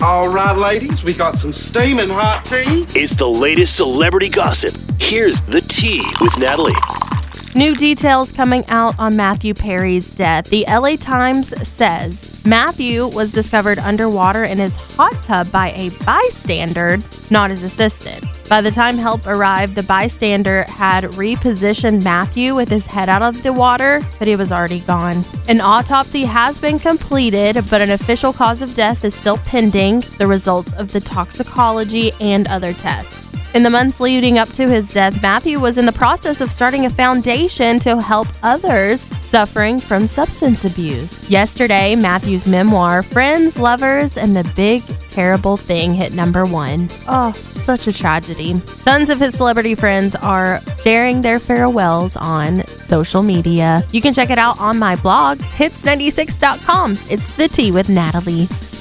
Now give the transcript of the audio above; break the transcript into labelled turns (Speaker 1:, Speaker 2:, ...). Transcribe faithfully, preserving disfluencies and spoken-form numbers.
Speaker 1: All right, ladies, we got some steaming hot tea.
Speaker 2: It's the latest celebrity gossip. Here's the tea with Natalie.
Speaker 3: New details coming out on Matthew Perry's death. The L A Times says Matthew was discovered underwater in his hot tub by a bystander, not his assistant. By the time help arrived, the bystander had repositioned Matthew with his head out of the water, but he was already gone. An autopsy has been completed, but an official cause of death is still pending, the results of the toxicology and other tests. In the months leading up to his death, Matthew was in the process of starting a foundation to help others suffering from substance abuse. Yesterday, Matthew's memoir, Friends, Lovers, and the Big Terrible Thing hit number one. Oh, such a tragedy. Tons of his celebrity friends are sharing their farewells on social media. You can check it out on my blog, hits ninety-six dot com. It's The Tea with Natalie.